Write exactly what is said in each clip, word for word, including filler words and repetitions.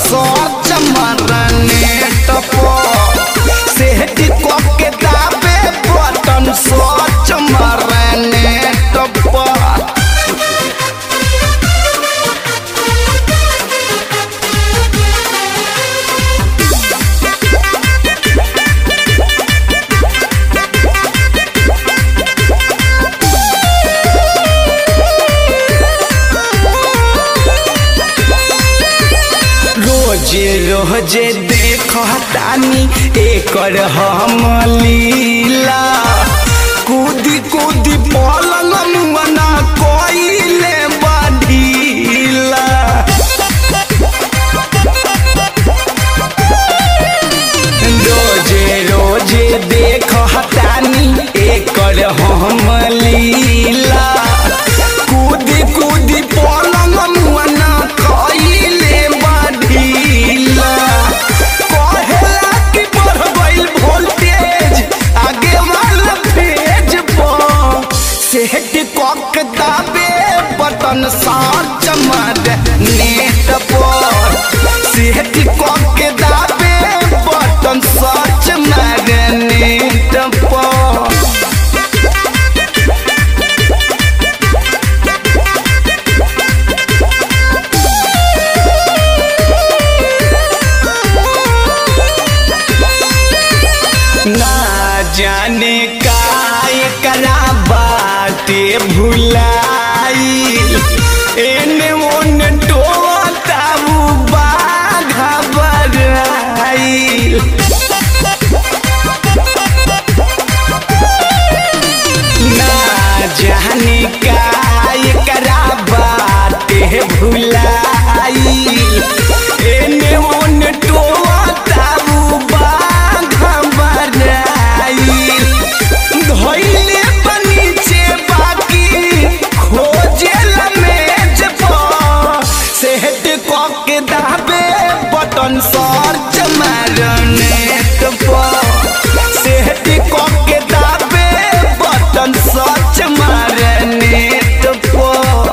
सोच मरने टपो सेहत को के दाबे बटन सोच मरने टपो। रोजे रोजे देखतानी एकर हम लीला कूदी कूदी पलंग मुआना कोइले बढ़ीला। रोजे रोजे देखतानी एकर हम लीला कूदी कूदी पलंग मुआना कोइले बढ़ीला। कहेला कि बढ़ गइल वोल्टेज आगे वाला पेज पर सेहत कक दाबे बटन सर्च मार नेट पर सेहत कक दाबे बटन सर्च मार नेट पर। ना जाने का एकरा बाटे भुलाई एने ओने टोता बाघा बराई। ना जाने का एकरा बाटे भुलाई एने ओने टोता धोइले बनीचे बाकी खोजेला मेज पर सेहत कक दाबे बटन सर्च मारनेट पर सेहत कक दाबे बटन सर्च मारनेट पर।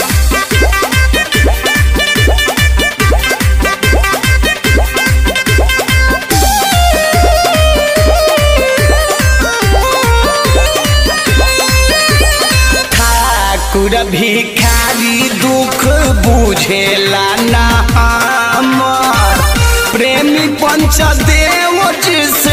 ठाकुर भिखारी दुख बुझेला ना हमर प्रेमी पंचदेव जी